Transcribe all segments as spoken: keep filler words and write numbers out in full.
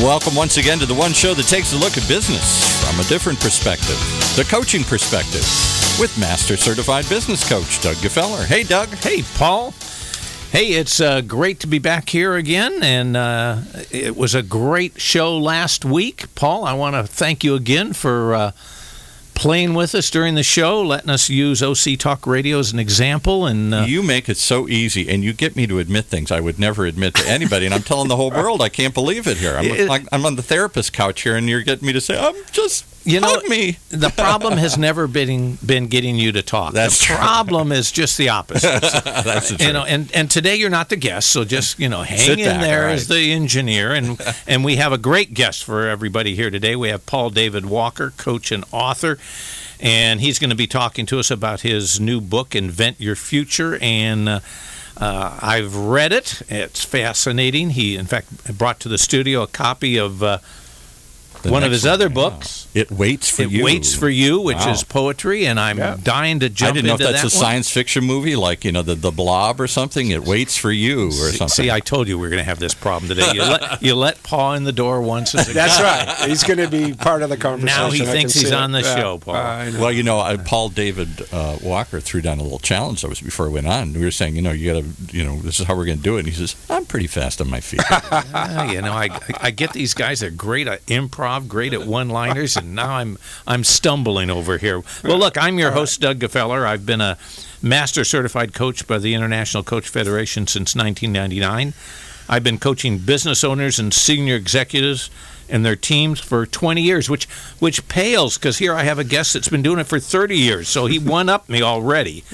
Welcome once again to the one show that takes a look at business from a different perspective, the coaching perspective, with Master Certified Business Coach Doug Gefeller. Hey, Doug. Hey, Paul. Hey, it's uh, great to be back here again, and uh, it was a great show last week. Paul, I want to thank you again for uh, playing with us during the show, letting us use O C Talk Radio as an example. And uh, you make it so easy, and you get me to admit things I would never admit to anybody, and I'm telling the whole world I can't believe it here. I'm, it, like, I'm on the therapist couch here, and you're getting me to say, I'm just... You know, hug me. The problem has never been been getting you to talk. That's the true. problem is just the opposite. That's the truth. You know, and, and today you're not the guest, so just you know, hang Sit in back, there right. as the engineer, and and we have a great guest for everybody here today. We have Paul David Walker, coach and author, and he's going to be talking to us about his new book, Invent Your Future, and. Uh, Uh, I've read it. It's fascinating. He, in fact, brought to the studio a copy of uh, one of his other one, books. Yeah. It Waits for it You. It Waits for You, which Wow. is poetry, and I'm yeah. dying to jump I didn't know if into that's that a one. science fiction movie, like, you know, the, the Blob or something. It Waits for You or See, something. see, I told you we were going to have this problem today. You let, you let Paul in the door once as a That's guy. right. He's going to be part of the conversation. Now he I thinks can he's see on it. the Yeah. show, Paul. I know. Well, you know, I, Paul David uh, Walker threw down a little challenge that was before I went on. We were saying, you know, you got to, you know, this is how we're going to do it. And he says, I'm pretty fast on my feet. Yeah, you know, I, I get these guys that are great at improv, great at one-liners, and now I'm I'm stumbling over here. Well, look, I'm your host, Doug Gefeller. I've been a Master Certified Coach by the International Coach Federation since nineteen ninety-nine. I've been coaching business owners and senior executives and their teams for twenty years, which which pales, because here I have a guest that's been doing it for thirty years, so he one-upped me already.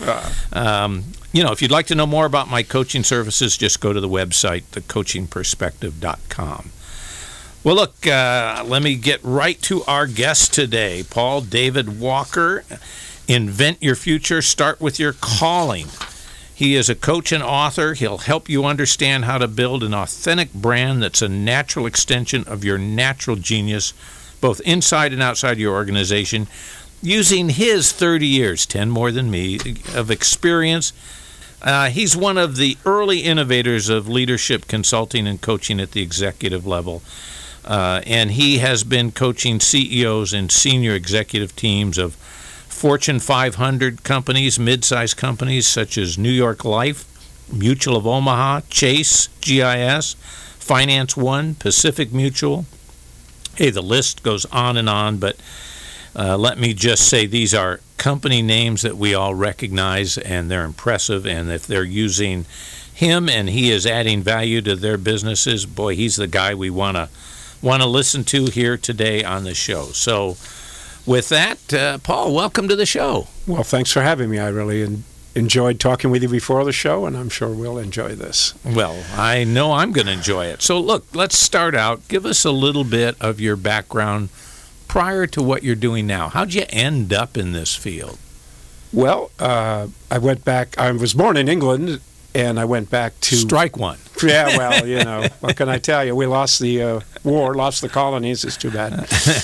Um, you know, if you'd like to know more about my coaching services, just go to the website, the coaching perspective dot com. Well, look, uh, let me get right to our guest today, Paul David Walker. Invent Your Future, Start with Your Calling. He is a coach and author. He'll help you understand how to build an authentic brand that's a natural extension of your natural genius, both inside and outside your organization, using his thirty years, ten more than me, of experience. Uh, he's one of the early innovators of leadership consulting and coaching at the executive level. Uh, and he has been coaching C E Os and senior executive teams of Fortune five hundred companies, mid-sized companies such as New York Life, Mutual of Omaha, Chase, G I S, Finance One, Pacific Mutual. Hey, the list goes on and on, but uh, let me just say these are company names that we all recognize, and they're impressive, and if they're using him and he is adding value to their businesses, boy, he's the guy we want to want to listen to here today on the show. So with that, uh, Paul, welcome to the show. Well, thanks for having me. I really en- enjoyed talking with you before the show, and I'm sure we'll enjoy this. Well, I know I'm going to enjoy it. So look, let's start out. Give us a little bit of your background prior to what you're doing now. How'd you end up in this field? Well, uh, I went back. I was born in England, and I went back to... Strike one. Yeah, well, you know, what can I tell you? We lost the uh, war, lost the colonies. It's too bad.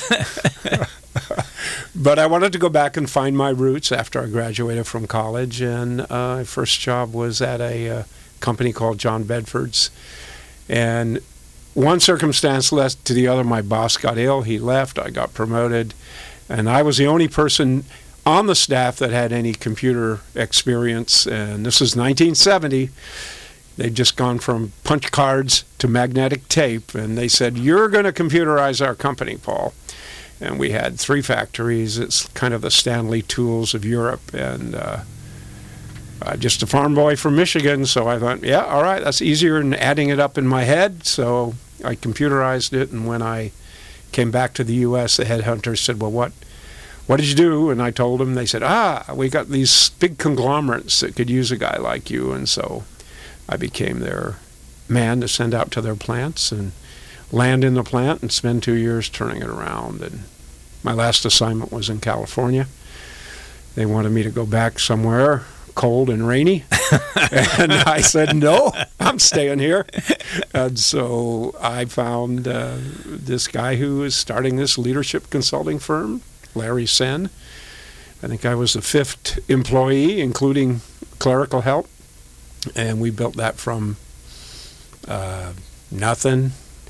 But I wanted to go back and find my roots after I graduated from college, and uh, my first job was at a uh, company called John Bedford's. And one circumstance led to the other. My boss got ill. He left. I got promoted. And I was the only person on the staff that had any computer experience. And this was nineteen seventy. They'd just gone from punch cards to magnetic tape. And they said, you're going to computerize our company, Paul. And we had three factories. It's kind of the Stanley Tools of Europe. And uh, uh, just a farm boy from Michigan. So I thought, yeah, all right, that's easier than adding it up in my head. So I computerized it. And when I came back to the U S, the headhunters said, well, what, what did you do? And I told them. They said, ah, we got these big conglomerates that could use a guy like you. And so I became their man to send out to their plants and land in the plant and spend two years turning it around. And my last assignment was in California. They wanted me to go back somewhere cold and rainy. And I said, no, I'm staying here. And so I found uh, this guy who was starting this leadership consulting firm, Larry Sen. I think I was the fifth employee, including clerical help. And we built that from uh, nothing.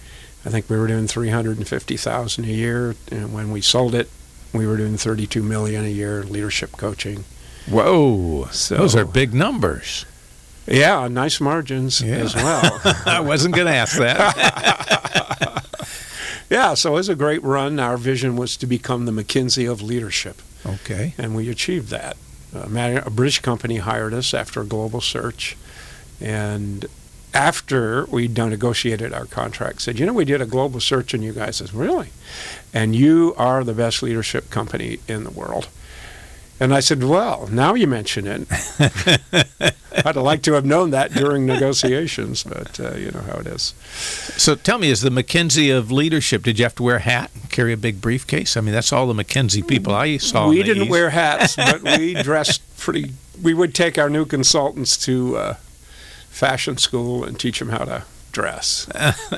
I think we were doing three hundred fifty thousand dollars a year, and when we sold it, we were doing thirty-two million dollars a year leadership coaching. Whoa, So- those are big numbers. Yeah, nice margins Yeah. as well. I wasn't going to ask that. Yeah, so it was a great run. Our vision was to become the McKinsey of leadership, Okay. and we achieved that. A, matter, a British company hired us after a global search, and after we'd done negotiated our contract, said, you know, we did a global search on you guys. I said, really? And you are the best leadership company in the world. And I said, well, now you mention it. I'd have liked to have known that during negotiations, but uh, you know how it is. So tell me, is the McKinsey of leadership, did you have to wear a hat and carry a big briefcase? I mean, that's all the McKinsey people I saw. We in the didn't East. wear hats, but we dressed pretty. We would take our new consultants to uh, fashion school and teach them how to dress.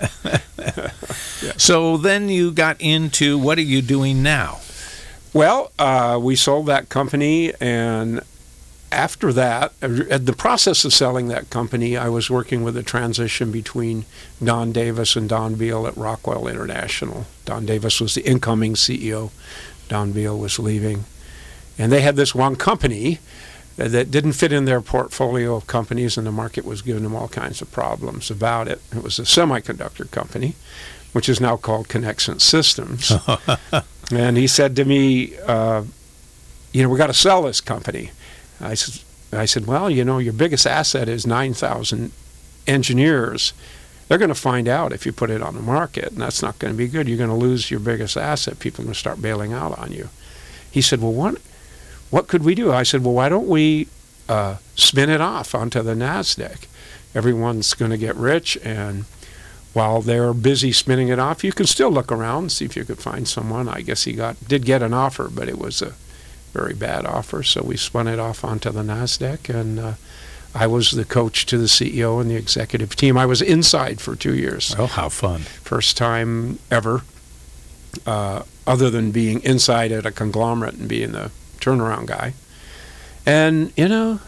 So then you got into, what are you doing now? Well, uh, we sold that company, and after that, at the process of selling that company, I was working with a transition between Don Davis and Don Beal at Rockwell International. Don Davis was the incoming C E O. Don Beal was leaving. And they had this one company that didn't fit in their portfolio of companies, and the market was giving them all kinds of problems about it. It was a semiconductor company, which is now called Connexent Systems. And he said to me, uh, you know, we got to sell this company. I said, I said, well, you know, your biggest asset is nine thousand engineers. They're going to find out if you put it on the market, and that's not going to be good. You're going to lose your biggest asset. People are going to start bailing out on you. He said, well, what, what could we do? I said, well, why don't we uh, spin it off onto the NASDAQ? Everyone's going to get rich, and while they're busy spinning it off, you can still look around and see if you could find someone. I guess he got did get an offer, but it was a very bad offer, so we spun it off onto the NASDAQ, and uh, I was the coach to the C E O and the executive team. I was inside for two years. Oh, how fun. First time ever, uh, other than being inside at a conglomerate and being the turnaround guy. And, you know,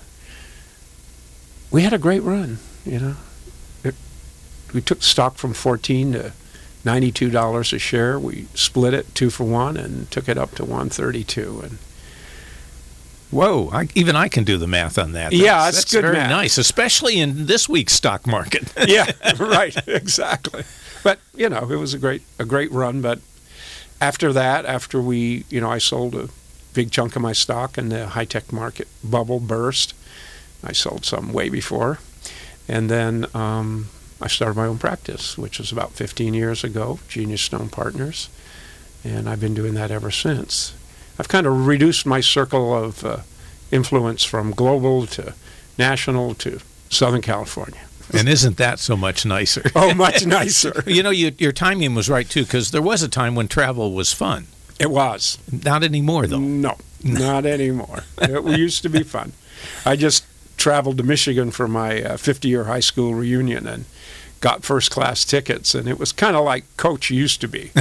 we had a great run, you know. It, we took stock from fourteen to ninety-two dollars a share. We split it two for one and took it up to one thirty-two. And Whoa, I, even I can do the math on that. Yeah, that's, it's that's good very math. nice, especially in this week's stock market. yeah, right, exactly. But, you know, it was a great a great run. But after that, after we, you know, I sold a big chunk of my stock and the high-tech market bubble burst. I sold some way before. And then um, I started my own practice, which was about fifteen years ago, Genius Stone Partners. And I've been doing that ever since. I've kind of reduced my circle of uh, influence from global to national to Southern California. And isn't that so much nicer? Oh, much nicer. You know, you, your timing was right, too, because there was a time when travel was fun. It was. Not anymore, though. No, not anymore. It used to be fun. I just traveled to Michigan for my uh, fifty-year high school reunion and got first-class tickets, and it was kind of like Coach used to be.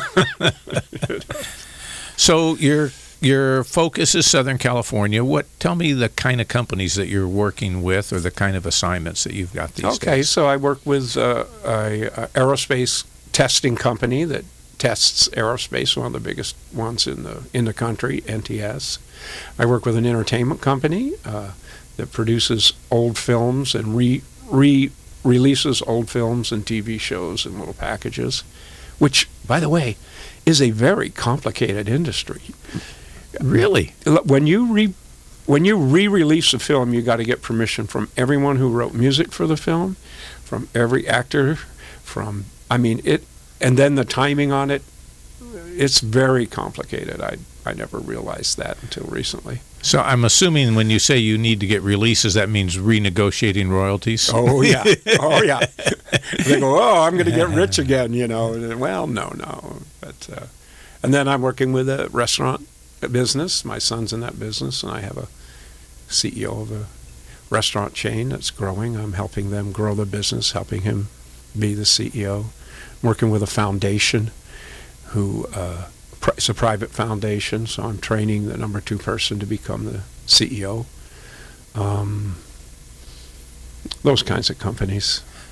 So your your focus is Southern California. What? Tell me the kind of companies that you're working with, or the kind of assignments that you've got these Okay, days. so I work with uh, a, a aerospace testing company that tests aerospace, one of the biggest ones in the in the country, N T S. I work with an entertainment company uh, that produces old films and re re releases old films and T V shows in little packages, which, by the way, is a very complicated industry. Really? When you re when you re-release a film, you got to get permission from everyone who wrote music for the film, from every actor, from I mean it, and then the timing on it. It's very complicated. I I never realized that until recently. So I'm assuming when you say you need to get releases, that means renegotiating royalties? Oh, yeah. Oh, yeah. They go, oh, I'm going to get rich again, you know. Well, no, no. But uh, and then I'm working with a restaurant business. My son's in that business, and I have a C E O of a restaurant chain that's growing. I'm helping them grow the business, helping him be the C E O. I'm working with a foundation who uh, it's a private foundation, so I'm training the number two person to become the C E O. Um, those kinds of companies.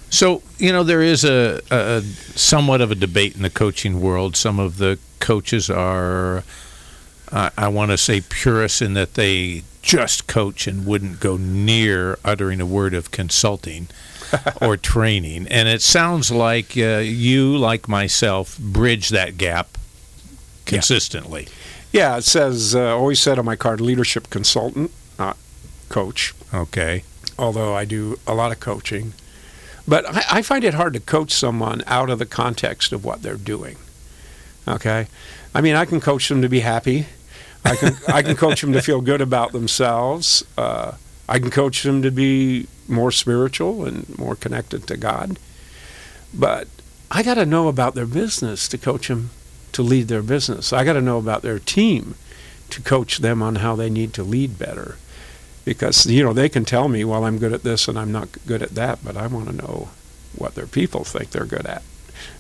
So, you know, there is a, a somewhat of a debate in the coaching world. Some of the coaches are, uh, I want to say, purists in that they just coach and wouldn't go near uttering a word of consulting or training. And it sounds like uh, you, like myself, bridge that gap consistently. Yeah, it says, uh, always said on my card, leadership consultant, not coach. Okay. Although I do a lot of coaching. But I, I find it hard to coach someone out of the context of what they're doing. Okay? I mean, I can coach them to be happy. I can I can coach them to feel good about themselves. Uh, I can coach them to be more spiritual and more connected to God. But I got to know about their business to coach them to lead their business. I got to know about their team to coach them on how they need to lead better. Because, you know, they can tell me, well, I'm good at this and I'm not good at that, but I want to know what their people think they're good at.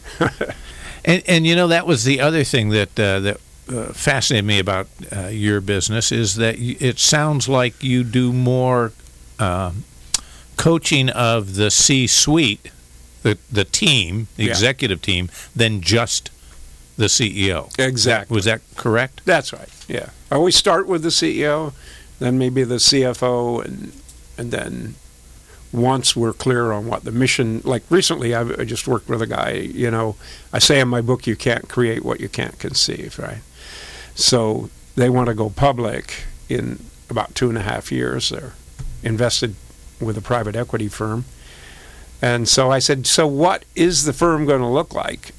and, and, you know, that was the other thing that uh, that uh, fascinated me about uh, your business is that you, it sounds like you do more uh, coaching of the C-suite, the, the team, the yeah. executive team, than just the C E O. Exactly. Was that correct? That's right, yeah. I always start with the C E O, then maybe the C F O, and and then once we're clear on what the mission, like recently I, I just worked with a guy, you know, I say in my book, you can't create what you can't conceive, right? So they want to go public in about two and a half years. They're invested with a private equity firm. And so I said, so what is the firm going to look like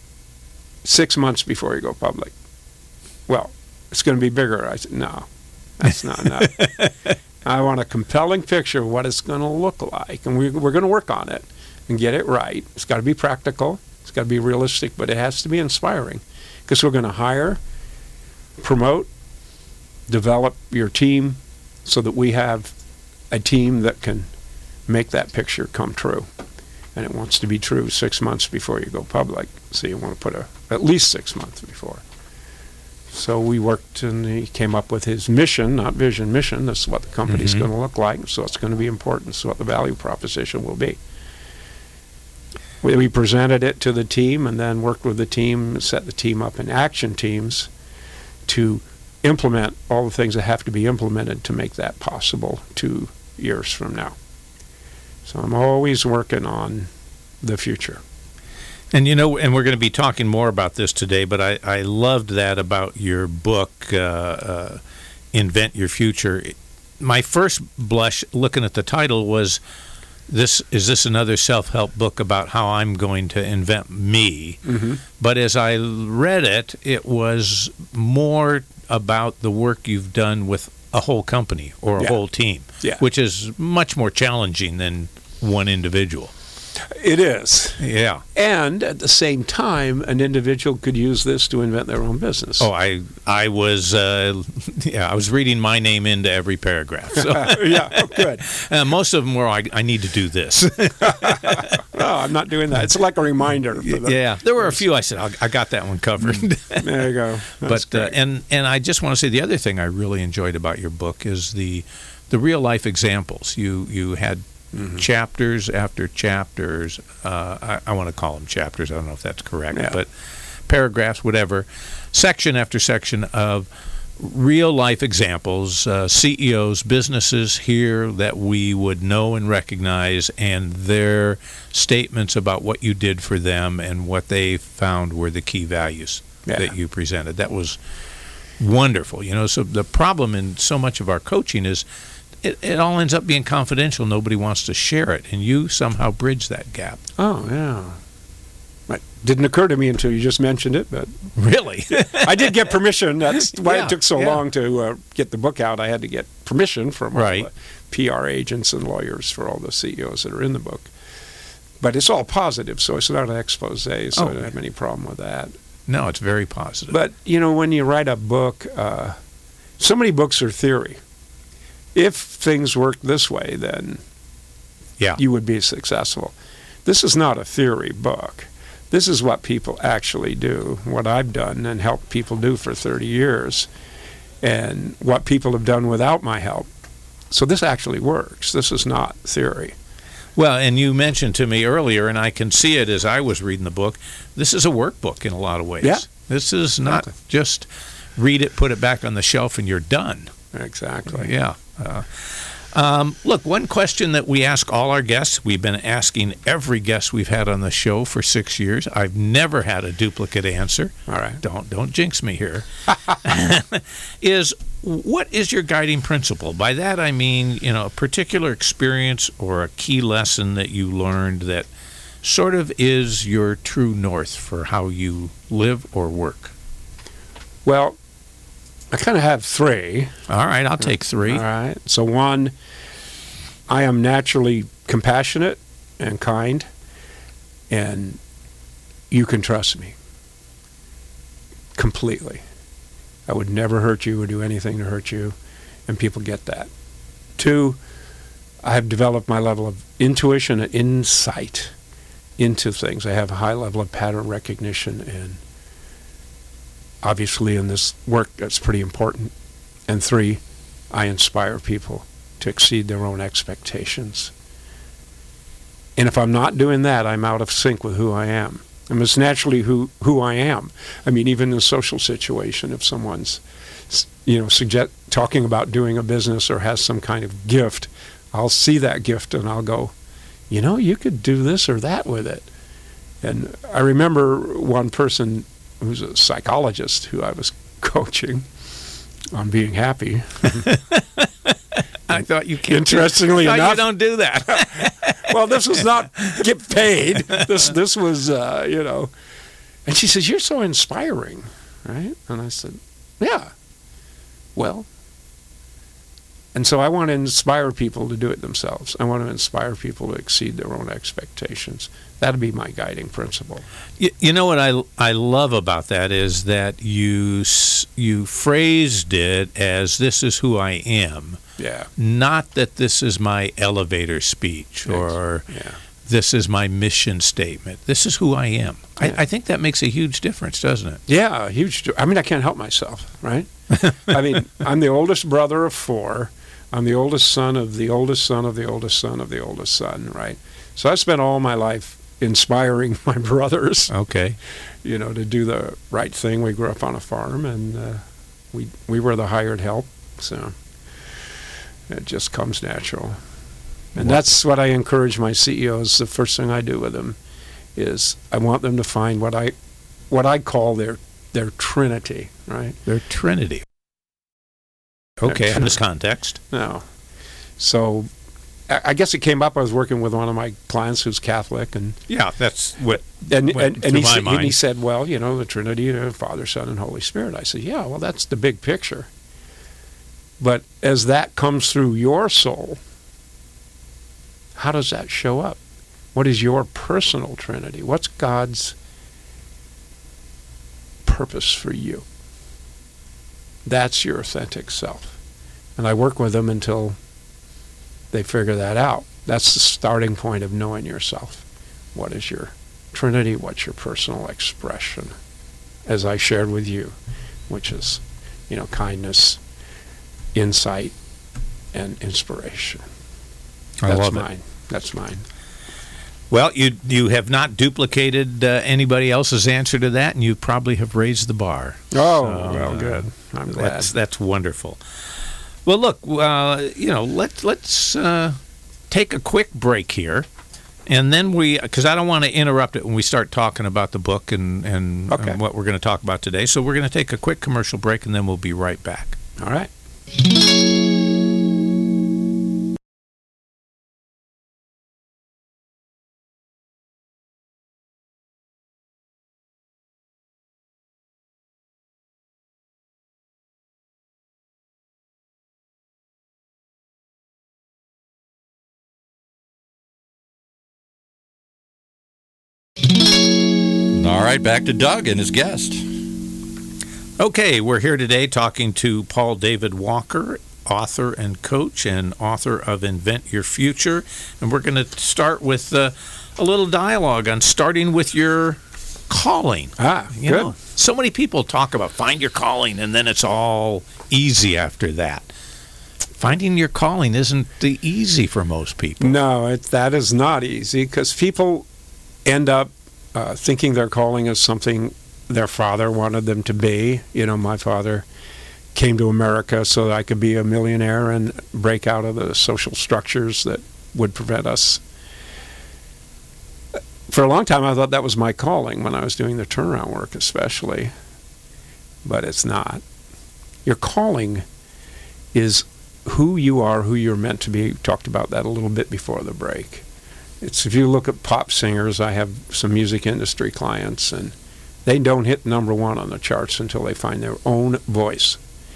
six months before you go public? Well, it's going to be bigger. I said, no. That's not enough. I want a compelling picture of what it's going to look like, and we, we're going to work on it and get it right. It's got to be practical. It's got to be realistic, but it has to be inspiring because we're going to hire, promote, develop your team so that we have a team that can make that picture come true. And it wants to be true six months before you go public, so you want to put a, at least six months before. So we worked, and he came up with his mission, not vision, mission. This is what the company's Mm-hmm. going to look like, so it's going to be important, so what the value proposition will be. We, we presented it to the team and then worked with the team, set the team up in action teams to implement all the things that have to be implemented to make that possible two years from now. So I'm always working on the future. And, you know, and we're going to be talking more about this today, but I, I loved that about your book, uh, uh, Invent Your Future. My first blush looking at the title was, this is this another self-help book about how I'm going to invent me? Mm-hmm. But as I read it, it was more about the work you've done with a whole company or a Yeah. whole team, Yeah. which is much more challenging than one individual. It is. Yeah. And at the same time, an individual could use this to invent their own business. Oh, I I was uh, yeah I was reading my name into every paragraph. So. Yeah, oh, good. Uh, most of them were I, I need to do this. No, I'm not doing that. It's like a reminder. For the, Yeah, there were a few I said I, I got that one covered. There you go. That's but uh, great. and and I just want to say the other thing I really enjoyed about your book is the the real life examples. You you had Mm-hmm. chapters after chapters. Uh, I, I want to call them chapters. I don't know if that's correct, Yeah. but paragraphs, whatever. Section after section of real life examples, uh, C E Os, businesses here that we would know and recognize, and their statements about what you did for them and what they found were the key values Yeah. that you presented. That was wonderful. You know, so the problem in so much of our coaching is it, it all ends up being confidential. Nobody wants to share it, and you somehow bridge that gap. Oh, yeah. It didn't occur to me until you just mentioned it, but Really? I did get permission. That's why Yeah, it took so yeah. long to uh, get the book out. I had to get permission from all Right. the P R agents and lawyers for all the C E Os that are in the book. But it's all positive, so it's not an expose, so Oh. I don't have any problem with that. No, it's very positive. But, you know, when you write a book, uh, so many books are theory. If things work this way, then yeah. you would be successful. This is not a theory book. This is what people actually do, what I've done and helped people do for thirty years, and what people have done without my help. So this actually works. This is not theory. Well, and you mentioned to me earlier, and I can see it as I was reading the book, this is a workbook in a lot of ways. Yeah. This is not Exactly. just read it, put it back on the shelf, and you're done. Exactly. Yeah. Uh, um, look, one question that we ask all our guests, we've been asking every guest we've had on the show for six years. I've never had a duplicate answer. All right. Don't don't jinx me here. Is what is your guiding principle? By that I mean, you know, a particular experience or a key lesson that you learned that sort of is your true north for how you live or work. Well, I kind of have three. All right, I'll take three. All right. So one, I am naturally compassionate and kind, and you can trust me completely. I would never hurt you or do anything to hurt you, and people get that. Two, I have developed my level of intuition and insight into things. I have a high level of pattern recognition, and obviously in this work that's pretty important. And three, I inspire people to exceed their own expectations. And if I'm not doing that, I'm out of sync with who I am. I'm just naturally who, who I am. I mean, even in a social situation, if someone's, you know, suggest, talking about doing a business or has some kind of gift, I'll see that gift and I'll go, you know, you could do this or that with it. And I remember one person who's a psychologist who I was coaching on being happy. I thought you can't. Interestingly I thought enough, you don't do that. well, this was not get paid. This this was uh, you know. And she says, "You're so inspiring," right? And I said, "Yeah." Well, and so I want to inspire people to do it themselves. I want to inspire people to exceed their own expectations. That'd be my guiding principle. You, you know what I, I love about that is that you s- you phrased it as this is who I am, Yeah. not that this is my elevator speech or Yeah. this is my mission statement. This is who I am. Yeah. I, I think that makes a huge difference, doesn't it? Yeah, huge. I mean, I can't help myself, right? I mean, I'm the oldest brother of four. I'm the oldest son of the oldest son of the oldest son of the oldest son, right? So I spent all my life inspiring my brothers, Okay. you know, to do the right thing. We grew up on a farm, and uh, we we were the hired help, so it just comes natural. And What- that's what I encourage my C E Os. The first thing I do with them is I want them to find what I what I call their their trinity, right? They're Trinity. Okay, in this context. No. So I I guess it came up. I was working with one of my clients who's Catholic, and Yeah, that's what and went and, and, through he, my said, and he mind. said, well, you know, the Trinity, uh, Father, Son, and Holy Spirit. I said, yeah, well, that's the big picture. But as that comes through your soul, how does that show up? What is your personal Trinity? What's God's purpose for you? That's your authentic self. And I work with them until they figure that out. That's the starting point of knowing yourself. What is your Trinity? What's your personal expression? As I shared with you, which is, you know, kindness, insight, and inspiration. I That's love it. mine. That's mine. Well, you you have not duplicated uh, anybody else's answer to that, and you probably have raised the bar. Oh, So, well, uh, good. I'm glad. That's that's wonderful. Well, look, uh, you know, let let's uh, take a quick break here, and then we, because I don't want to interrupt it when we start talking about the book and and, Okay. and what we're going to talk about today. So we're going to take a quick commercial break, and then we'll be right back. All right. All right, back to Doug and his guest. Okay, we're here today talking to Paul David Walker, author and coach and author of Invent Your Future. And we're going to start with uh, a little dialogue on starting with your calling. Ah, You good. know, so many people talk about find your calling and then it's all easy after that. finding your calling isn't the easy for most people. No, it, that is not easy, because people end up uh, thinking their calling is something their father wanted them to be. You know, my father came to America so that I could be a millionaire and break out of the social structures that would prevent us. For a long time, I thought that was my calling when I was doing the turnaround work, especially. But it's not. Your calling is who you are, who you're meant to be. We talked about that a little bit before the break. It's, if you look at pop singers, I have some music industry clients, and they don't hit number one on the charts until they find their own voice.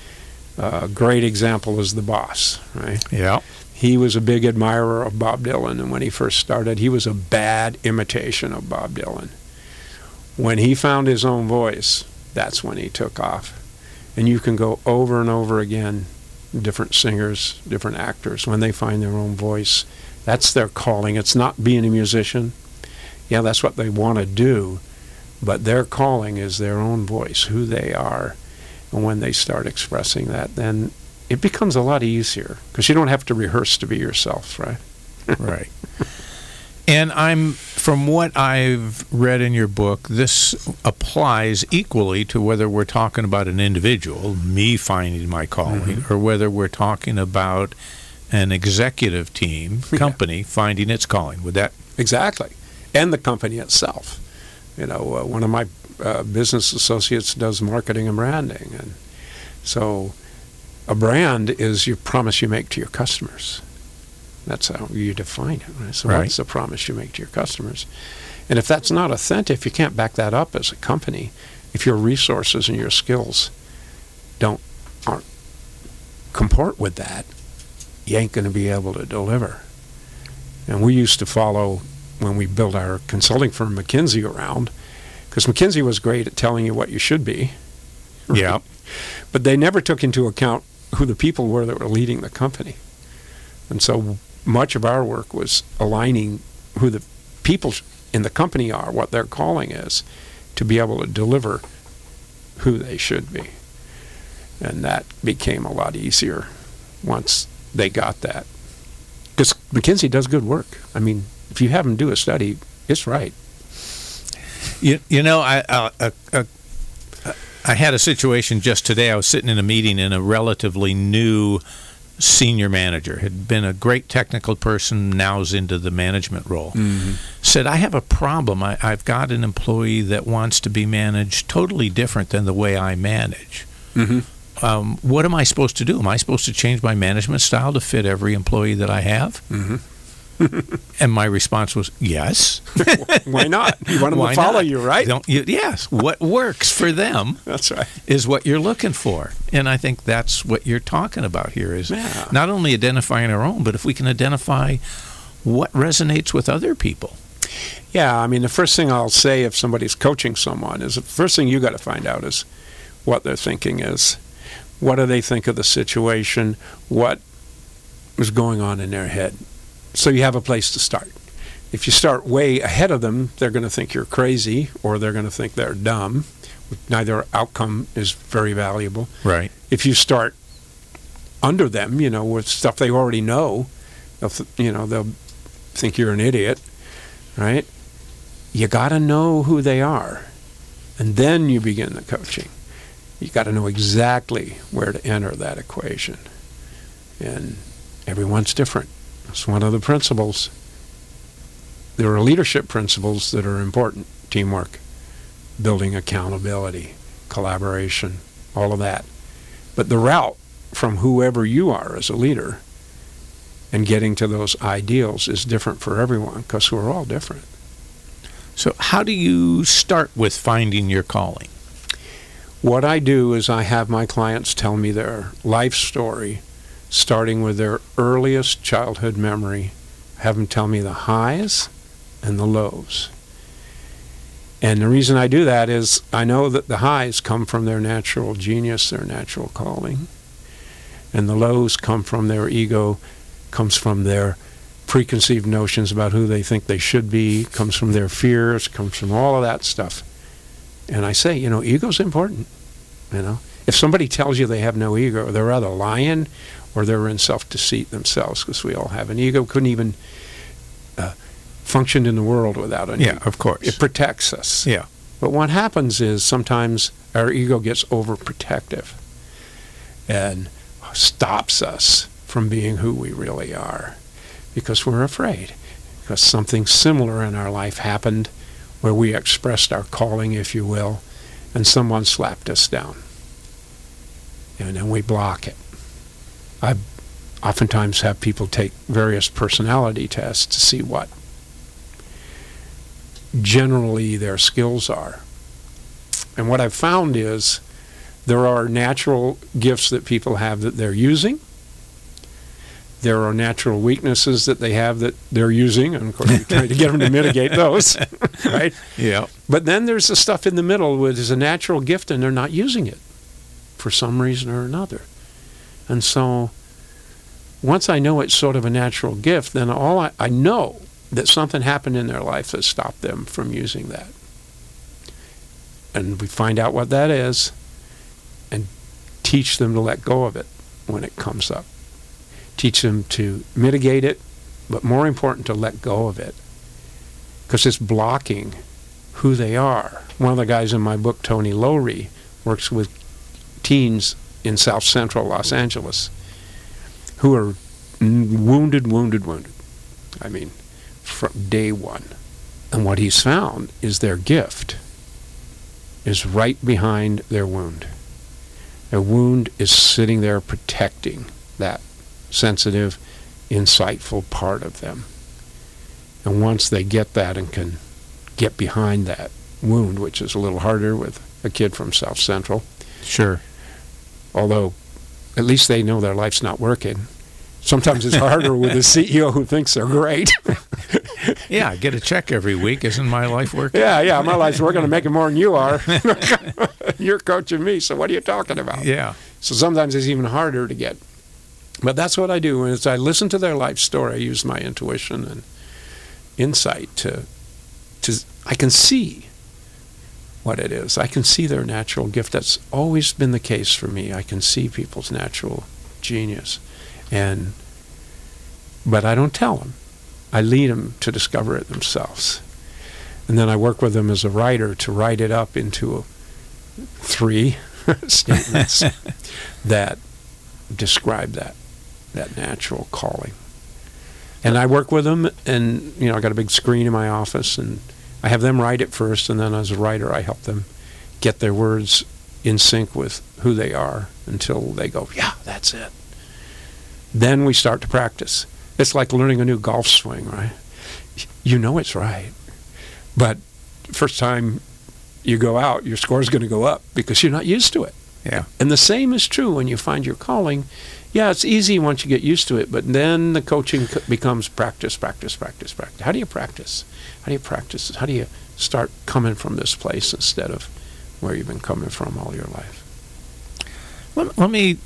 A uh, great example is The Boss, right? Yeah. He was a big admirer of Bob Dylan, and when he first started, he was a bad imitation of Bob Dylan. When he found his own voice, that's when he took off. And you can go over and over again, different singers, different actors, when they find their own voice, that's their calling. It's not being a musician. Yeah, that's what they want to do, but their calling is their own voice, who they are. And when they start expressing that, then it becomes a lot easier, because you don't have to rehearse to be yourself, right? Right. And I'm, from what I've read in your book, this applies equally to whether we're talking about an individual, me finding my calling, mm-hmm. or whether we're talking about an executive team, company, yeah. finding its calling. Would that? Exactly. And the company itself. You know, uh, one of my uh, business associates does marketing and branding. And so a brand is your promise you make to your customers. That's how you define it. Right? So right. what's the promise you make to your customers? And if that's not authentic, if you can't back that up as a company, if your resources and your skills don't aren't comport with that, you ain't going to be able to deliver. And we used to follow, when we built our consulting firm, McKinsey, around, because McKinsey was great at telling you what you should be. Right? Yeah. But they never took into account who the people were that were leading the company. And so much of our work was aligning who the people in the company are, what their calling is, to be able to deliver who they should be. And that became a lot easier once they got that. Because McKinsey does good work. I mean, if you have them do a study, it's right. You, you know, I uh, uh, uh, I had a situation just today. I was sitting in a meeting, and a relatively new senior manager, had been a great technical person, now's into the management role, mm-hmm. said, I have a problem. I, I've got an employee that wants to be managed totally different than the way I manage. Mm-hmm. Um, what am I supposed to do? Am I supposed to change my management style to fit every employee that I have? Mm-hmm. And my response was, yes. Why not? You want them Why to follow not? you, right? Don't you, yes. What works for them that's right. is what you're looking for. And I think that's what you're talking about here, is yeah. not only identifying our own, but if we can identify what resonates with other people. Yeah, I mean, the first thing I'll say if somebody's coaching someone is the first thing you got to find out is what their thinking is. What do they think of the situation? What is going on in their head? So you have a place to start. If you start way ahead of them, they're going to think you're crazy, or they're going to think they're dumb. Neither outcome is very valuable. Right. If you start under them, you know, with stuff they already know, they'll th- you know, they'll think you're an idiot, right? You got to know who they are, and then you begin the coaching. You got to know exactly where to enter that equation, and everyone's different. It's one of the principles. There are leadership principles that are important. Teamwork, building accountability, collaboration, all of that. But the route from whoever you are as a leader and getting to those ideals is different for everyone, because we're all different. So how do you start with finding your calling? What I do is I have my clients tell me their life story, starting with their earliest childhood memory. Have them tell me the highs and the lows. And the reason I do that is I know that the highs come from their natural genius, their natural calling. And the lows come from their ego, comes from their preconceived notions about who they think they should be, comes from their fears, comes from all of that stuff. And I say, you know, ego's important, you know. If somebody tells you they have no ego, they're either lying or they're in self-deceit themselves, because we all have an ego. Couldn't even uh, function in the world without an Yeah, ego. of course. It protects us. Yeah. But what happens is sometimes our ego gets overprotective and stops us from being who we really are because we're afraid, because something similar in our life happened where we expressed our calling, if you will, and someone slapped us down. And then we block it. I oftentimes have people take various personality tests to see what generally their skills are. And what I've found is there are natural gifts that people have that they're using. There are natural weaknesses that they have that they're using, and of course we try to get them to mitigate those, right? Yeah. But then there's the stuff in the middle where there's a natural gift and they're not using it for some reason or another. And so once I know it's sort of a natural gift, then all I, I know that something happened in their life that stopped them from using that. And we find out what that is and teach them to let go of it when it comes up. Teach them to mitigate it, but more important, to let go of it, because it's blocking who they are. One of the guys in my book, Tony Lowry, works with teens in South Central Los Angeles who are wounded, wounded, wounded. I mean, from day one. And what he's found is their gift is right behind their wound. Their wound is sitting there protecting that sensitive, insightful part of them. And once they get that and can get behind that wound, which is a little harder with a kid from South Central. Sure. Although at least they know their life's not working. Sometimes it's harder with a C E O who thinks they're great. Yeah, I get a check every week. Isn't my life working? Yeah, yeah, my life's working. I'm making more than you are. You're coaching me, so what are you talking about? Yeah. So sometimes it's even harder to get. But that's what I do. Is I listen to their life story. I use my intuition and insight to, to I can see what it is. I can see their natural gift. That's always been the case for me. I can see people's natural genius. And but I don't tell them. I lead them to discover it themselves. And then I work with them as a writer to write it up into a, three statements that describe that, that natural calling. And I work with them, and you know, I got a big screen in my office, and I have them write it first, and then as a writer, I help them get their words in sync with who they are until they go, yeah, that's it. Then we start to practice. It's like learning a new golf swing, right? You know it's right, but first time you go out, your score's going to go up because you're not used to it. Yeah. And the same is true when you find your calling. Yeah, it's easy once you get used to it, but then the coaching becomes practice, practice, practice, practice. How do you practice? How do you practice? How do you start coming from this place instead of where you've been coming from all your life? Let, let me,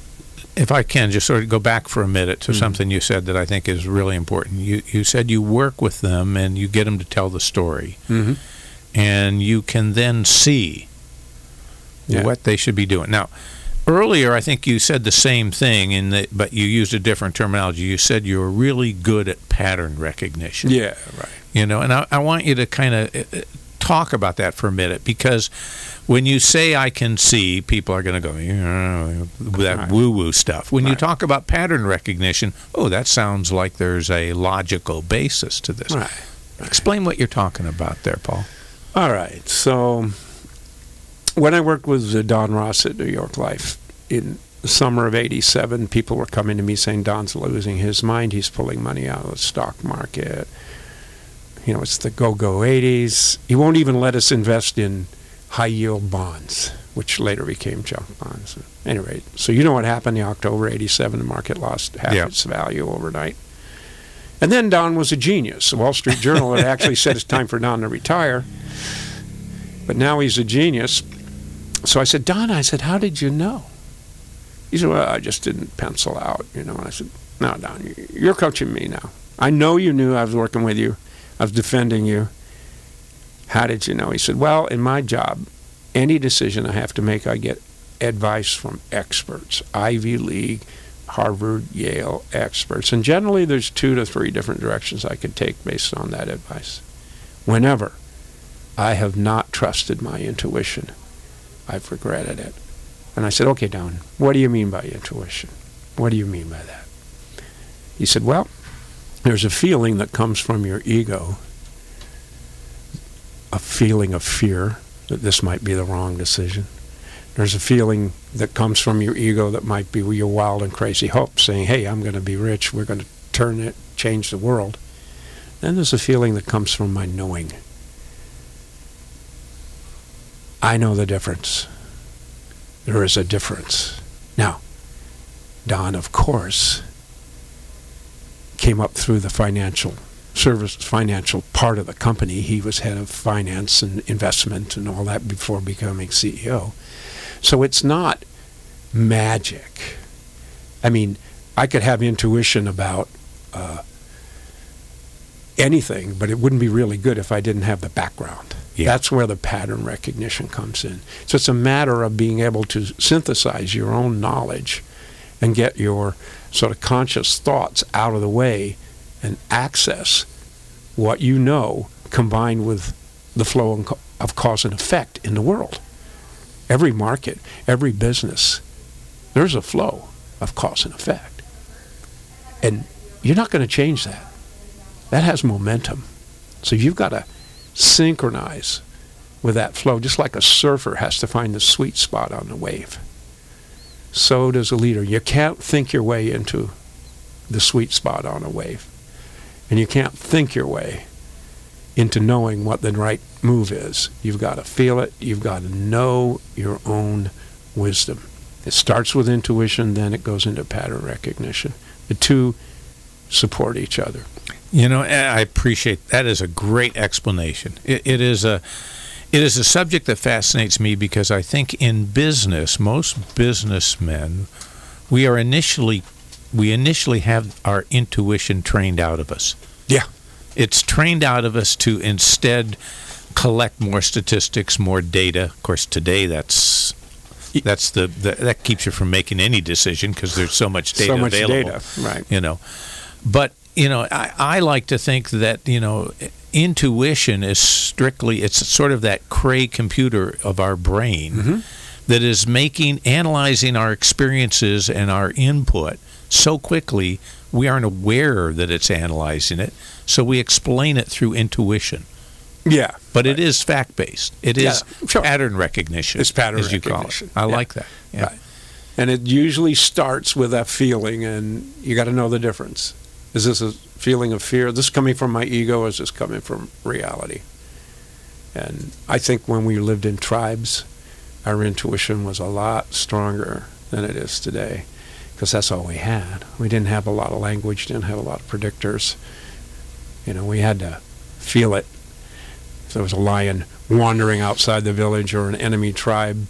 if I can, just sort of go back for a minute to Mm-hmm. something you said that I think is really important. You you said you work with them and you get them to tell the story, Mm-hmm. and you can then see Yeah. what they should be doing. Now, earlier I think you said the same thing, in the, but you used a different terminology. You said you were really good at pattern recognition. Yeah, right. You know, and I, I want you to kind of uh, talk about that for a minute, because when you say I can see, people are going to go, yeah, that Right. woo-woo stuff. When you Right. talk about pattern recognition, oh, that sounds like there's a logical basis to this. Right. Explain what you're talking about there, Paul. All right. So when I worked with uh, Don Ross at New York Life in the summer of eighty-seven, people were coming to me saying, Don's losing his mind. He's pulling money out of the stock market. You know, it's the go-go eighties. He won't even let us invest in high-yield bonds, which later became junk bonds. Anyway, so you know what happened in October eighty-seven. The market lost half Yep. its value overnight. And then Don was a genius. The Wall Street Journal had actually said it's time for Don to retire. But now he's a genius. So I said, Don, I said, how did you know? He said, well, I just didn't pencil out, you know. And I said, no, Don, you're coaching me now. I know you knew I was working with you. I was defending you. How did you know? He said, well, in my job, any decision I have to make, I get advice from experts, Ivy League, Harvard, Yale experts. And generally there's two to three different directions I could take based on that advice. Whenever I have not trusted my intuition, I've regretted it. And I said, okay, Don, what do you mean by intuition? What do you mean by that? He said, well, there's a feeling that comes from your ego, a feeling of fear that this might be the wrong decision. There's a feeling that comes from your ego that might be your wild and crazy hope, saying, hey, I'm going to be rich, we're going to turn it, change the world. Then there's a feeling that comes from my knowing. I know the difference. There is a difference. Now, Don, of course, came up through the financial service, financial part of the company. He was head of finance and investment and all that before becoming C E O. So it's not magic. I mean, I could have intuition about uh, anything, but it wouldn't be really good if I didn't have the background. Yeah. That's where the pattern recognition comes in. So it's a matter of being able to synthesize your own knowledge and get your sort of conscious thoughts out of the way and access what you know combined with the flow of cause and effect in the world. Every market, every business, there's a flow of cause and effect. And you're not going to change that. That has momentum. So you've got to synchronize with that flow, just like a surfer has to find the sweet spot on the wave. So does a leader. You can't think your way into the sweet spot on a wave. And you can't think your way into knowing what the right move is. You've got to feel it. You've got to know your own wisdom. It starts with intuition, then it goes into pattern recognition. The two support each other. You know, I appreciate that. Is a great explanation. It, it is a it is a subject that fascinates me because I think in business, most businessmen, we are initially we initially have our intuition trained out of us. Yeah. It's trained out of us to instead collect more statistics, more data. Of course, today that's that's the, the that keeps you from making any decision because there's so much data so much available. Data, right? You know, but you know, I, I like to think that you know, intuition is strictly it's sort of that Cray computer of our brain mm-hmm. that is making analyzing our experiences and our input so quickly we aren't aware that it's analyzing it, so we explain it through intuition. Yeah. But right. It is fact-based. It is yeah, sure. pattern recognition. It's pattern as you recognition. Call it. I yeah. like that. Yeah. Right. And it usually starts with that feeling, and you got to know the difference. Is this a feeling of fear? Is this coming from my ego, or is this coming from reality? And I think when we lived in tribes, our intuition was a lot stronger than it is today, because that's all we had. We didn't have a lot of language, didn't have a lot of predictors. You know, we had to feel it. If there was a lion wandering outside the village or an enemy tribe,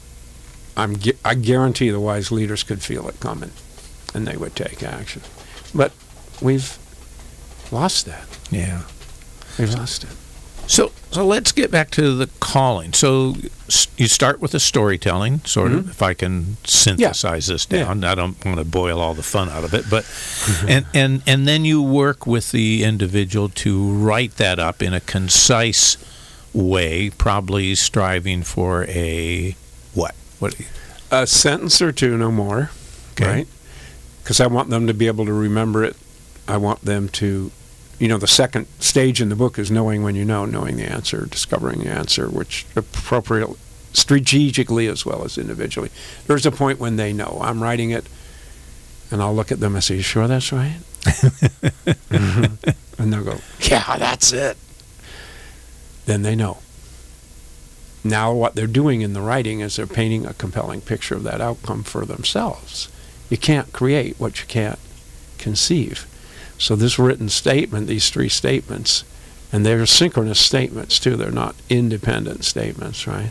I'm, I guarantee the wise leaders could feel it coming, and they would take action. But we've lost that. Yeah. We've lost it. So so let's get back to the calling. So you start with the storytelling, sort mm-hmm. of, if I can synthesize yeah. this down. Yeah. I don't want to boil all the fun out of it, but and, and and then you work with the individual to write that up in a concise way, probably striving for a what? What? A sentence or two, no more. Okay. Right? Because I want them to be able to remember it. I want them to. You know, the second stage in the book is knowing when you know, knowing the answer, discovering the answer, which appropriately, strategically as well as individually. There's a point when they know. I'm writing it, and I'll look at them and say, you sure that's right? mm-hmm. And they'll go, yeah, that's it. Then they know. Now what they're doing in the writing is they're painting a compelling picture of that outcome for themselves. You can't create what you can't conceive. So this written statement, these three statements, and they're synchronous statements too, they're not independent statements, right?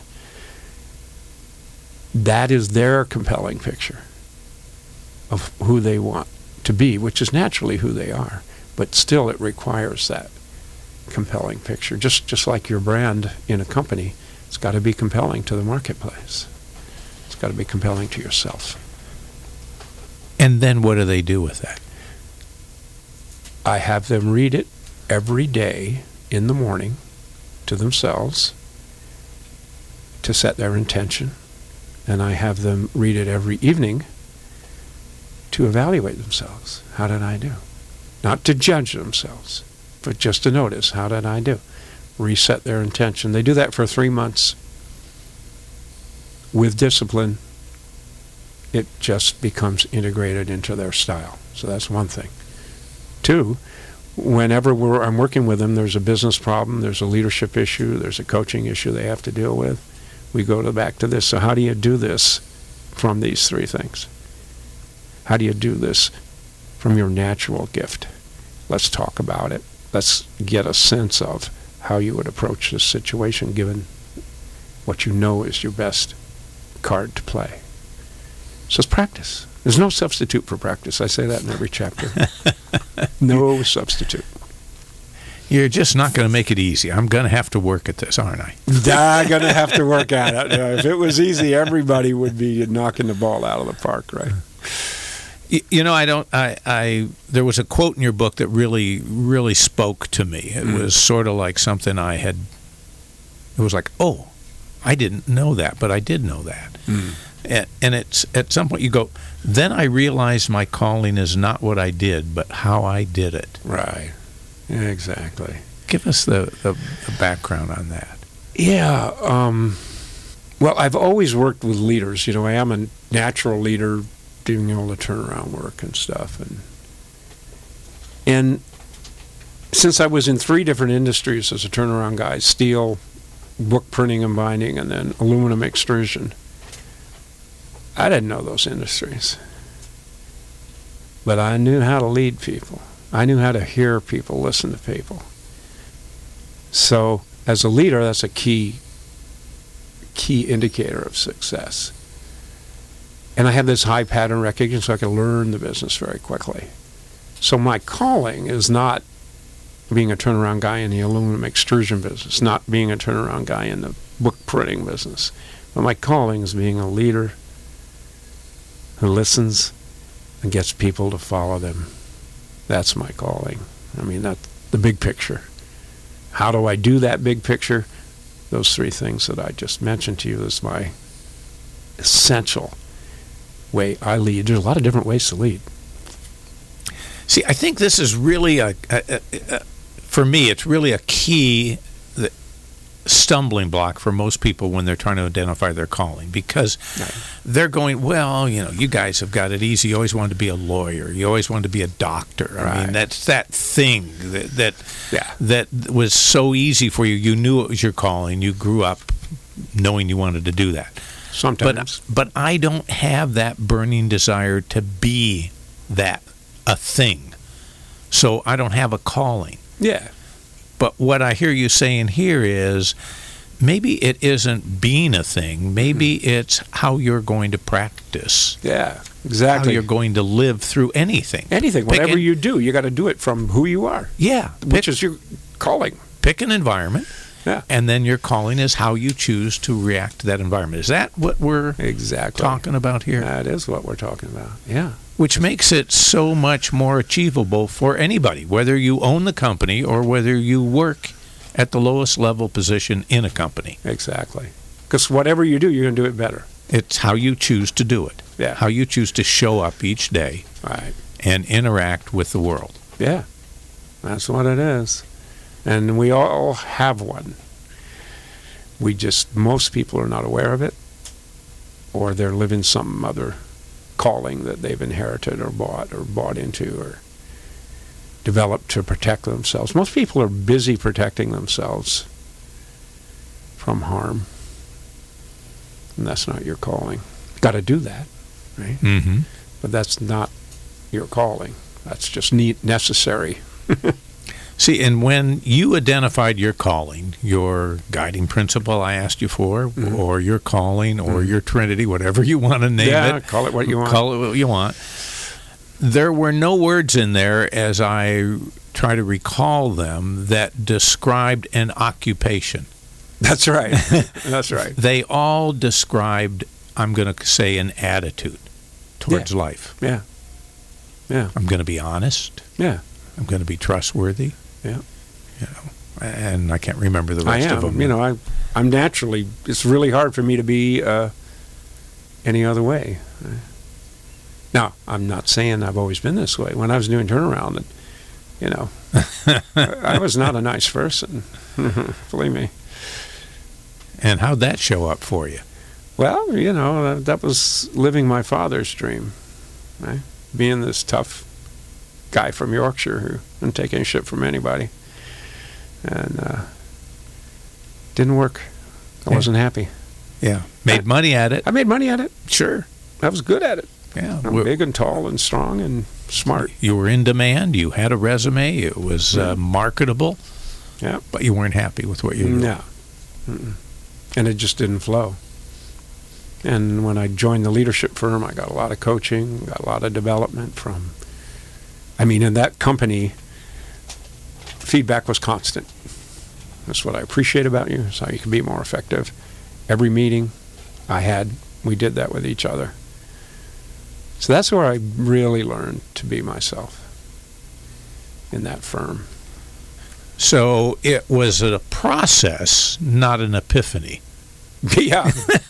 That is their compelling picture of who they want to be, which is naturally who they are, but still it requires that compelling picture. Just just like your brand in a company, it's got to be compelling to the marketplace. It's got to be compelling to yourself. And then what do they do with that? I have them read it every day in the morning to themselves to set their intention. And I have them read it every evening to evaluate themselves. How did I do? Not to judge themselves, but just to notice, how did I do? Reset their intention. They do that for three months. With discipline, it just becomes integrated into their style. So that's one thing. Two, whenever we're, I'm working with them, there's a business problem, there's a leadership issue, there's a coaching issue they have to deal with. We go to back to this. So how do you do this from these three things? How do you do this from your natural gift? Let's talk about it. Let's get a sense of how you would approach this situation given what you know is your best card to play. So it's practice. There's no substitute for practice. I say that in every chapter. No substitute. You're just not going to make it easy. I'm going to have to work at this, aren't I? I'm going to have to work at it. Uh, if it was easy, everybody would be knocking the ball out of the park, right? You, you know, I don't. I, I. There was a quote in your book that really, really spoke to me. It mm. was sort of like something I had. It was like, oh, I didn't know that, but I did know that. Mm. And, and it's at some point you go, then I realized my calling is not what I did, but how I did it. Right. Yeah, exactly. Give us the, the, the background on that. Yeah. Um, well, I've always worked with leaders. You know, I am a natural leader doing all the turnaround work and stuff. And, and since I was in three different industries as a turnaround guy, steel, book printing and binding, and then aluminum extrusion, I didn't know those industries. But I knew how to lead people. I knew how to hear people, listen to people. So as a leader, that's a key, key indicator of success. And I have this high pattern recognition, so I can learn the business very quickly. So my calling is not being a turnaround guy in the aluminum extrusion business, not being a turnaround guy in the book printing business. But my calling is being a leader who listens and gets people to follow them. That's my calling. I mean, that's the big picture. How do I do that big picture? Those three things that I just mentioned to you is my essential way I lead. There's a lot of different ways to lead. See, I think this is really a, a, a, a for me, it's really a key that stumbling block for most people when they're trying to identify their calling, because right. they're going, well, you know, you guys have got it easy. You always wanted to be a lawyer. You always wanted to be a doctor. I right. mean, that's that thing that that, yeah. that was so easy for you. You knew it was your calling. You grew up knowing you wanted to do that. Sometimes. But, but I don't have that burning desire to be that, a thing. So I don't have a calling. Yeah. But what I hear you saying here is maybe it isn't being a thing. Maybe mm-hmm. it's how you're going to practice. Yeah, exactly. How you're going to live through anything. Anything. Pick Whatever an, you do, you got to do it from who you are. Yeah. Which pick, is your calling. Pick an environment. Yeah. And then your calling is how you choose to react to that environment. Is that what we're exactly talking about here? That is what we're talking about. Yeah. Which makes it so much more achievable for anybody, whether you own the company or whether you work at the lowest level position in a company. Exactly. Because whatever you do, you're going to do it better. It's how you choose to do it. Yeah. How you choose to show up each day right. and interact with the world. Yeah. That's what it is. And we all have one. We just, most people are not aware of it, or they're living some other calling that they've inherited or bought or bought into or developed to protect themselves. Most people are busy protecting themselves from harm, and that's not your calling. Got to do that, right? Mm-hmm. But that's not your calling. That's just need, necessary. See, and when you identified your calling, your guiding principle I asked you for, mm-hmm. or your calling, or mm-hmm. your Trinity, whatever you want to name yeah, it. call it what you want. Call it what you want. There were no words in there, as I try to recall them, that described an occupation. That's right. That's right. They all described, I'm going to say, an attitude towards yeah. life. Yeah. Yeah. I'm going to be honest. Yeah. I'm going to be trustworthy. Yeah. You know, and I can't remember the I rest am. of them. You know, I, I'm naturally, it's really hard for me to be uh, any other way. Now, I'm not saying I've always been this way. When I was doing turnaround, and, you know, I, I was not a nice person. Believe me. And how'd that show up for you? Well, you know, that was living my father's dream, right? Being this tough guy from Yorkshire who didn't take any shit from anybody. And uh, didn't work. I Yeah. wasn't happy. Yeah. Made I- money at it. I made money at it. Sure. I was good at it. Yeah. I'm We're- big and tall and strong and smart. You were in demand. You had a resume. It was uh, marketable. Yeah. But you weren't happy with what you were doing. No. Mm-mm. And it just didn't flow. And when I joined the leadership firm, I got a lot of coaching, got a lot of development from, I mean, in that company, feedback was constant. That's what I appreciate about you, is how you can be more effective. Every meeting I had, we did that with each other. So that's where I really learned to be myself in that firm. So it was a process, not an epiphany. Yeah.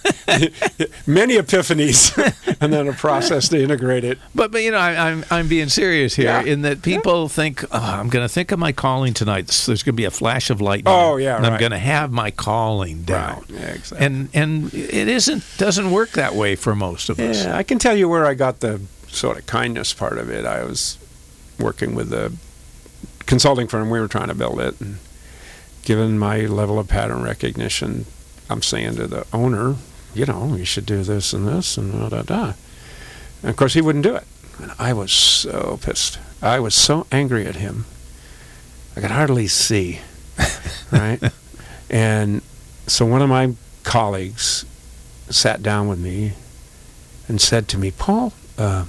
Many epiphanies and then a process to integrate it. But, but you know, I, I'm I'm being serious here Yeah. in that people think, oh, I'm going to think of my calling tonight. There's going to be a flash of lightning. Oh, yeah, and I'm right. going to have my calling down. Right. Yeah, exactly. And and it isn't doesn't work that way for most of us. Yeah, I can tell you where I got the sort of kindness part of it. I was working with a consulting firm. We were trying to build it. And given my level of pattern recognition, I'm saying to the owner, you know, you should do this and this and da da da. And of course, he wouldn't do it. And I was so pissed. I was so angry at him. I could hardly see, right? And so one of my colleagues sat down with me and said to me, Paul, uh,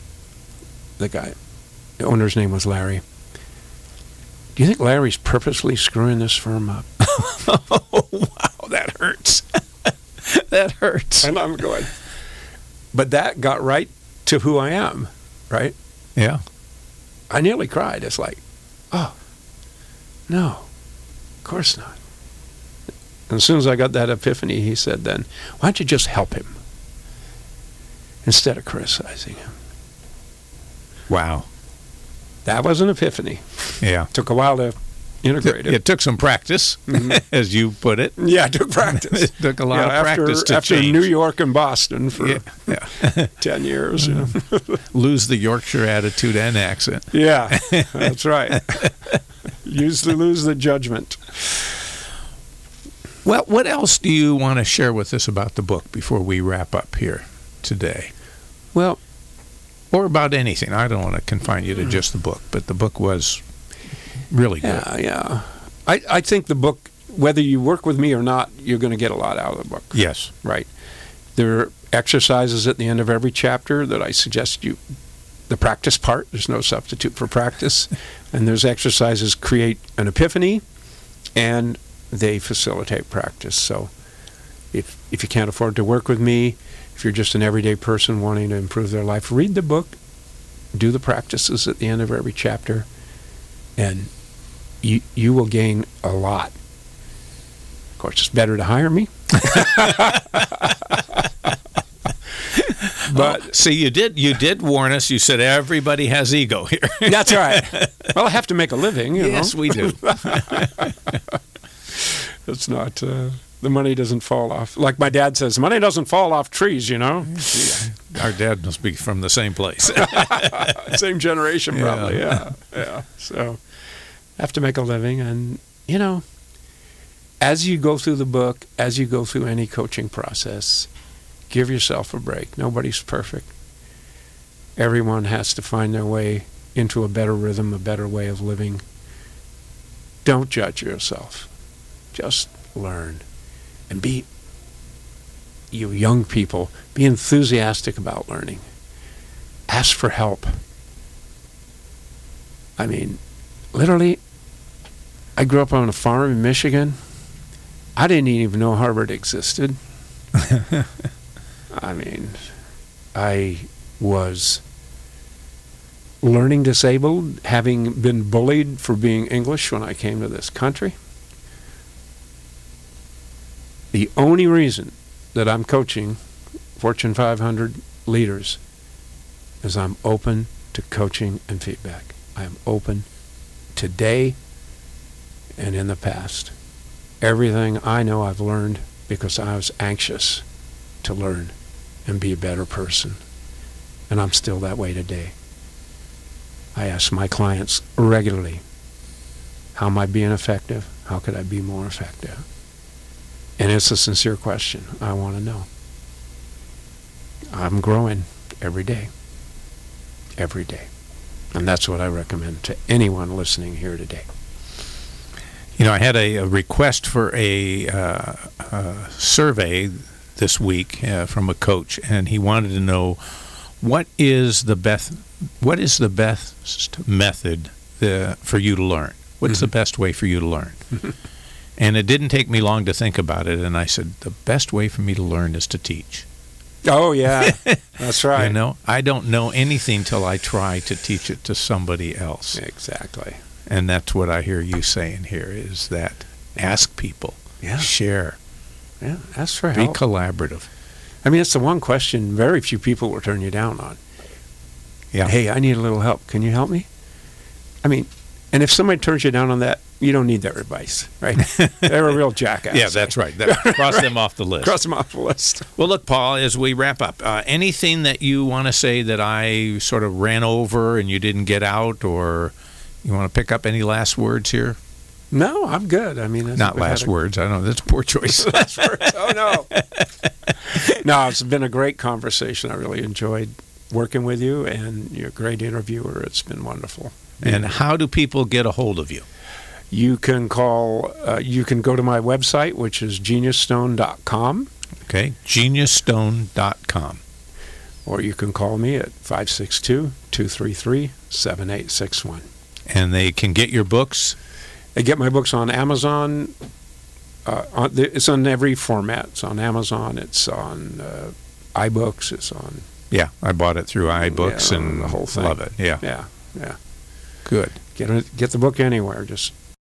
the guy, the owner's name was Larry, do you think Larry's purposely screwing this firm up? Oh, wow, that hurts. That hurts. And I'm going, but that got right to who I am, right? Yeah. I nearly cried. It's like, oh, no, of course not. And as soon as I got that epiphany, he said then, why don't you just help him instead of criticizing him? Wow. That was an epiphany. Yeah. Took a while to integrate it. It took some practice, as you put it. Yeah, it took practice. It took a lot Yeah, of after, practice to after change. New York and Boston for Yeah. yeah. ten years. You know? Lose the Yorkshire attitude and accent. Yeah, that's right. Use the lose the judgment. Well, what else do you want to share with us about the book before we wrap up here today? Well, Or about anything. I don't want to confine you to just the book, but the book was really good. yeah, yeah. I, I think the book, whether you work with me or not, you're going to get a lot out of the book. Yes. Right. There are exercises at the end of every chapter that I suggest you, the practice part, there's no substitute for practice. And those exercises create an epiphany and they facilitate practice. So if if you can't afford to work with me, if you're just an everyday person wanting to improve their life, read the book, do the practices at the end of every chapter, and you you will gain a lot. Of course, it's better to hire me. But Oh, see, you did you did warn us. You said everybody has ego here. that's right. Well, I have to make a living, you Yes, know. we do. It's not, uh, the money doesn't fall off. Like my dad says, money doesn't fall off trees, you know. Our dad must be from the same place. Same generation, Yeah. probably, yeah. Yeah. So I have to make a living. And, you know, as you go through the book, as you go through any coaching process, give yourself a break. Nobody's perfect. Everyone has to find their way into a better rhythm, a better way of living. Don't judge yourself. Just learn. And be, you young people, be enthusiastic about learning. Ask for help. I mean, literally, I grew up on a farm in Michigan. I didn't even know Harvard existed. I mean, I was learning disabled, having been bullied for being English when I came to this country. The only reason that I'm coaching Fortune five hundred leaders is I'm open to coaching and feedback. I am open today and in the past. Everything I know I've learned because I was anxious to learn and be a better person. And I'm still that way today. I ask my clients regularly, how am I being effective? How could I be more effective? And it's a sincere question. I want to know. I'm growing every day. Every day. And that's what I recommend to anyone listening here today. You know, I had a, a request for a, uh, a survey this week uh, from a coach, and he wanted to know what is the best what is the best method uh, for you to learn? What's mm-hmm. the best way for you to learn? And it didn't take me long to think about it, and I said, the best way for me to learn is to teach. Oh, yeah. That's right. You know, I don't know anything till I try to teach it to somebody else. Exactly. And that's what I hear you saying here is that ask people, yeah. share, yeah, ask for be help. collaborative. I mean, it's the one question very few people will turn you down on. Yeah. Hey, I need a little help. Can you help me? I mean, and if somebody turns you down on that, you don't need their advice, right? They're a real jackass. Yeah, that's right. That, cross right. them off the list. Cross them off the list. Well, look, Paul, as we wrap up, uh, anything that you want to say that I sort of ran over and you didn't get out, or you want to pick up any last words here? No, I'm good. I mean, not last a... words. I don't know. That's a poor choice. Last words. Oh, no. No, it's been a great conversation. I really enjoyed working with you, and you're a great interviewer. It's been wonderful. And how do people get a hold of you? You can call, uh, you can go to my website, which is genius stone dot com. Okay, genius stone dot com. Or you can call me at five six two, two three three, seven eight six one. And they can get your books? They get my books on Amazon. Uh, on the, it's on every format. It's on Amazon. It's on uh, iBooks. It's on... Yeah, I bought it through iBooks, yeah, and the whole thing. Love it. Yeah. Yeah, yeah. Good. Get it, get the book anywhere. Just...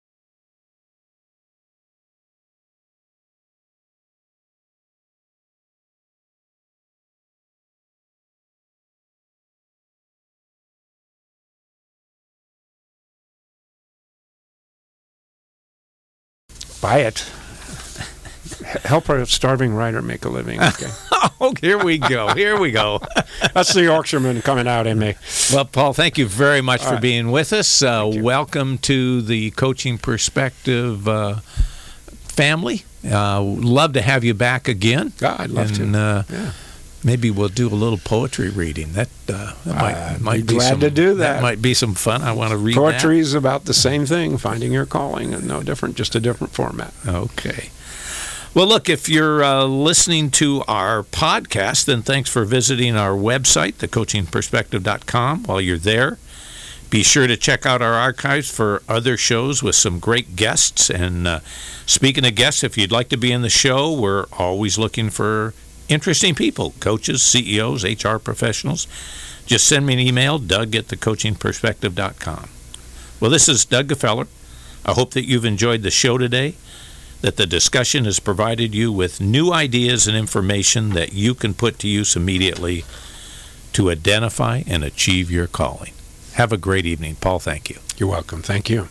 Buy it. Help a starving writer make a living. Okay. Oh, here we go. Here we go. That's the Yorkshireman coming out in me. Well, Paul, thank you very much All for right. being with us. Uh, welcome to the Coaching Perspective uh, family. Uh, love to have you back again. Yeah, I'd love and, to. Uh, yeah. Maybe we'll do a little poetry reading. That, uh, that might, I'd might be be glad some, to do that. That might be some fun. I want to read Poetry that. is about the same thing, finding your calling, and no different, just a different format. Okay. Well, look, if you're uh, listening to our podcast, then thanks for visiting our website, the coaching perspective dot com. While you're there, be sure to check out our archives for other shows with some great guests. And uh, speaking of guests, if you'd like to be in the show, we're always looking for interesting people, coaches, C E Os, H R professionals. Just send me an email, Doug at the coaching perspective dot com. Well, this is Doug Gefeller. I hope that you've enjoyed the show today, that the discussion has provided you with new ideas and information that you can put to use immediately to identify and achieve your calling. Have a great evening. Paul, thank you. You're welcome. Thank you.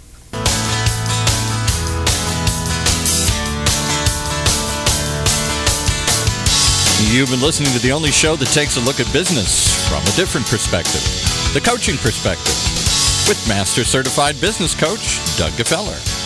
You've been listening to the only show that takes a look at business from a different perspective, the Coaching Perspective, with Master Certified Business Coach Doug Gefeller.